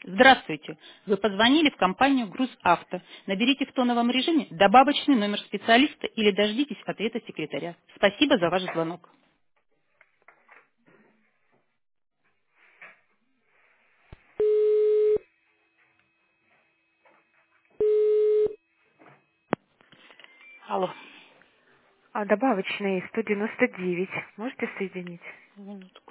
Здравствуйте. Вы позвонили в компанию «Грузавто». Наберите в тоновом режиме добавочный номер специалиста или дождитесь ответа секретаря. Спасибо за ваш звонок. Алло. Добавочный 199. Можете соединить? Минутку.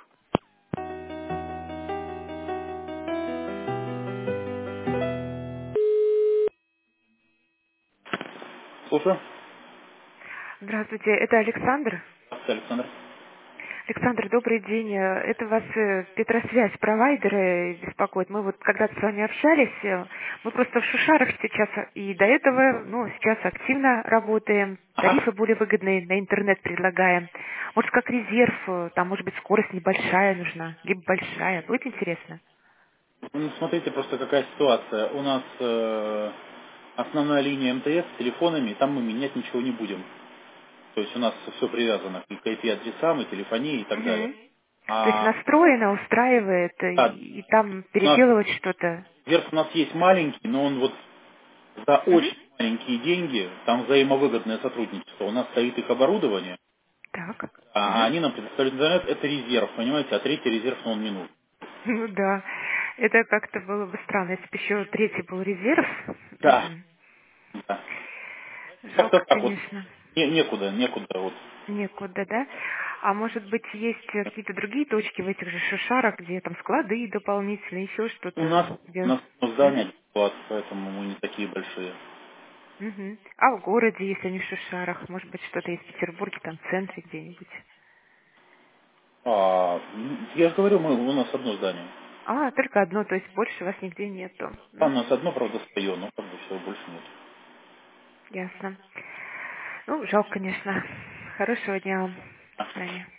Слушаю. Здравствуйте, это Александр. Здравствуйте, Александр. Александр, добрый день. Это вас Петросвязь, провайдер беспокоит. Мы вот когда-то с вами общались, мы просто в Шушарах сейчас, и до этого, сейчас активно работаем. Ага. Тарифы более выгодные на интернет предлагаем. Может, как резерв, там, может быть, скорость небольшая нужна, либо большая. Будет интересно? Ну, смотрите, просто какая ситуация. У нас основная линия МТС с телефонами, там мы менять ничего не будем. То есть у нас все привязано к IP-адресам и телефонии и так далее. Мгм. То есть А настроено, устраивает, да, и там у нас переделывать что-то. верх у нас есть маленький, но он вот за Мгм. очень маленькие деньги, там взаимовыгодное сотрудничество. У нас стоит их оборудование, Так. а Мгм. они нам предоставляют интернет, это резерв, понимаете, а третий резерв, но он минут. Ну да, это как-то было бы странно, если бы еще третий был резерв. Да, Мгм. да. Как-то Жалко, так вот. конечно. Некуда вот. Некуда, да? А может быть, есть какие-то другие точки в этих же шишарах, где там склады дополнительные, еще У что-то? нас, у Где... нас Мгм. здание 20, поэтому мы не такие большие. Мгм. А в городе, если не в шишарах, может быть, что-то есть в Петербурге, там в центре где-нибудь? Я же говорю, у нас одно здание. Только одно, то есть больше у вас нигде нету. Там у Мгм. нас одно, правда, свое, но как бы всего больше нет. Ясно. Жалко, конечно. Хорошего дня вам. До свидания.